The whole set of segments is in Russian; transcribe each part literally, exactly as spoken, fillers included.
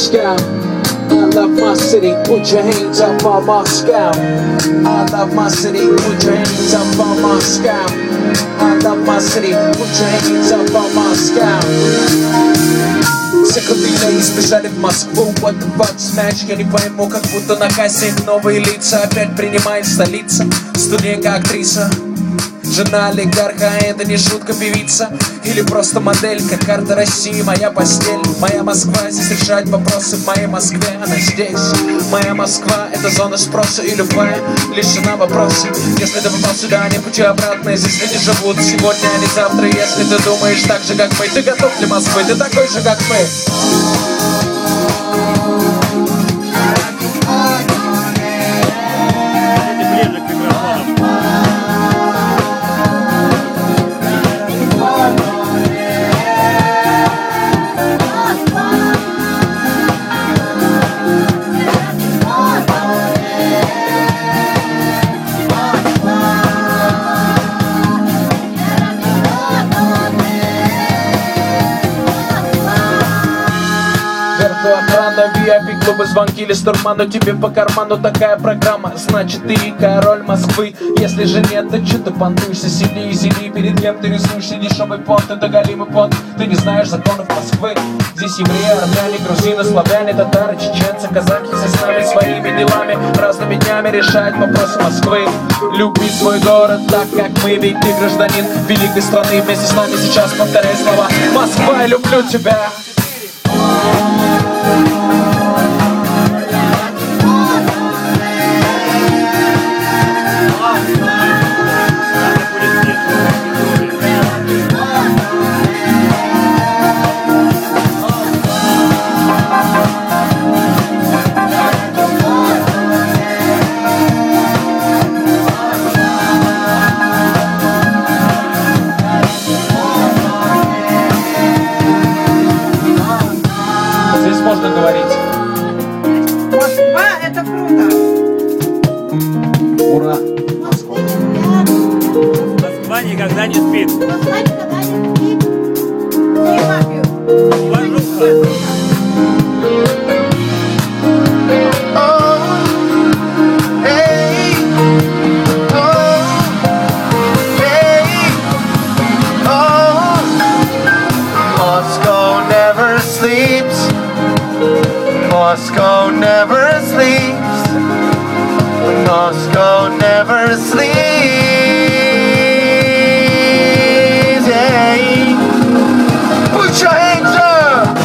Moscow. I love my city, put your hands up on Moscow. I love my city, put your hands up on Moscow. I love my city, put your hands up on Moscow. Все ходили и сбежали в Москву. What the fuck, smash, я не пойму, как будто на кассе новые лица. Опять принимает столица, студентка, актриса. Жена олигарха, это не шутка, певица. Или просто моделька, карта России, моя постель. Моя Москва, здесь решать вопросы. В моей Москве, она здесь. Моя Москва, это зона спроса. И любая лишена вопросов. Если ты попал сюда, не пути обратно. Здесь люди живут сегодня, а не завтра. Если ты думаешь так же, как мы, ты готов для Москвы, ты такой же, как мы. Охрана, ви ай пи-клубы, звонки или стурману. Тебе по карману такая программа. Значит, ты король Москвы. Если же нет, то че ты понтуешься? Сиди и зели, перед кем ты рисуешься? Дешевый понт, это голимый понт. Ты не знаешь законов Москвы. Здесь евреи, армяне, грузины, славяне, татары, чеченцы, казахи. Все с нами своими делами, разными днями решать вопросы Москвы. Люби свой город так, как мы, ведь ты гражданин великой страны. Вместе с нами сейчас повторяй слова: Москва, я люблю тебя. Можно говорить. Москва — это круто. Ура! Москва. Москва никогда не спит. Москва никогда не спит. Не могу. Уважуха. Moscow never sleeps. Moscow never sleeps. Yeah. Put your hands up.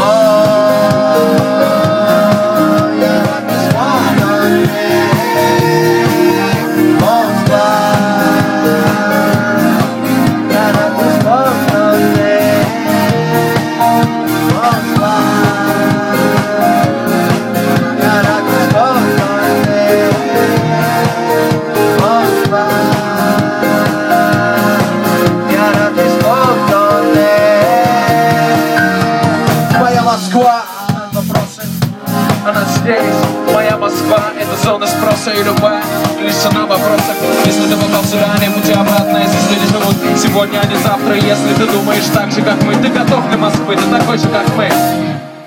Она здесь, моя Москва, это зона спроса и любая лишена вопросов. Если ты попал сюда, не пути обратно. Здесь люди живут сегодня, а не завтра. Если ты думаешь так же, как мы, ты готов для Москвы, ты такой же, как мы.